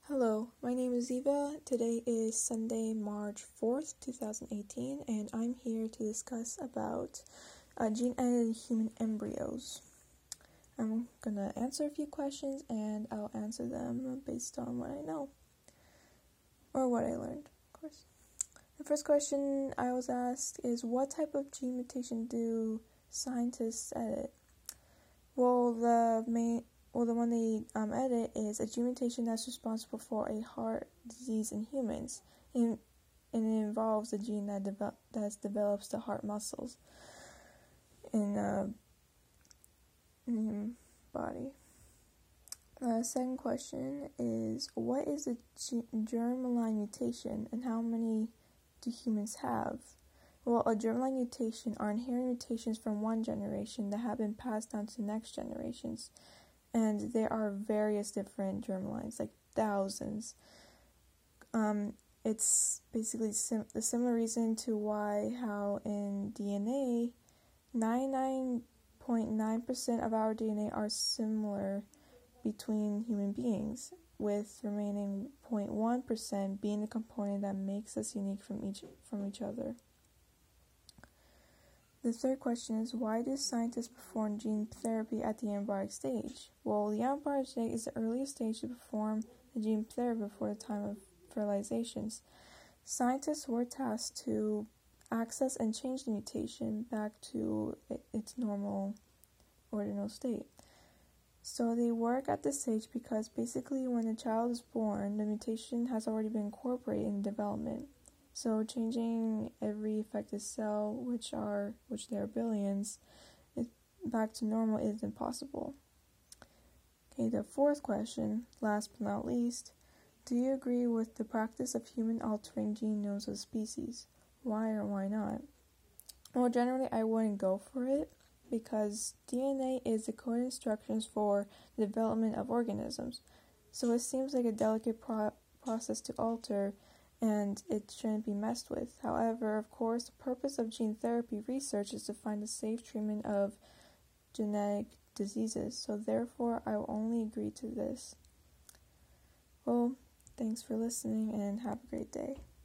Hello, my name is Eva. Today is Sunday, March 4th, 2018, and I'm here to discuss about gene-edited human embryos. I'm gonna answer a few questions and I'll answer them based on what I know, or what I learned, of course. The first question I was asked is, what type of gene mutation do scientists edit? Well, the one they edit is a gene mutation that's responsible for a heart disease in humans, and it involves a gene that develops the heart muscles in the human body. The second question is, what is a germline mutation, and how many do humans have? Well, a germline mutation are inherent mutations from one generation that have been passed down to next generations. And there are various different germlines, like thousands. It's basically the similar reason to how in DNA, 99.9% of our DNA are similar between human beings, with remaining 0.1% being the component that makes us unique from each other. The third question is, why do scientists perform gene therapy at the embryonic stage? Well, the embryonic stage is the earliest stage to perform the gene therapy before the time of fertilizations. Scientists were tasked to access and change the mutation back to its normal, original state. So they work at this stage because basically when the child is born, the mutation has already been incorporated in development. So changing every affected cell, which there are billions, back to normal is impossible. Okay, the fourth question, last but not least, do you agree with the practice of human altering genomes of species? Why or why not? Well, generally I wouldn't go for it because DNA is the code instructions for the development of organisms. So it seems like a delicate process to alter, and it shouldn't be messed with. However, of course, the purpose of gene therapy research is to find a safe treatment of genetic diseases, so therefore I will only agree to this. Well, thanks for listening and have a great day.